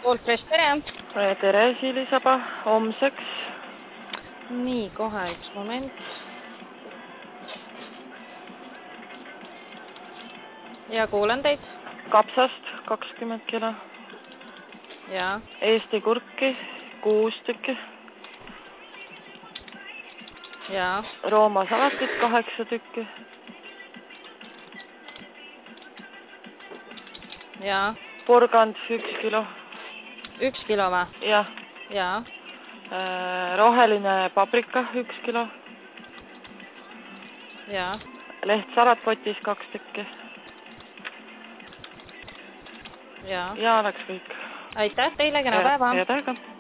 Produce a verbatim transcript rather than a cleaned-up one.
Old Fresh, tere! Tere, Silisaba, homseks. Nii, kohe üks moment. Ja kuulen teid. Kapsast kakskümmend kilo. Ja. Eesti kurki kuus tükki. Ja. Rooma salatit kaheksa tükki. Ja. Porgand üks kilo. Üks kilo või? Jah. Ja. Roheline paprika üks kilo. Ja. Lehtsalat potis kaks tükki. Ja. Ja oleks kõik. Aitäh teile, kena päeva! Ja tähega!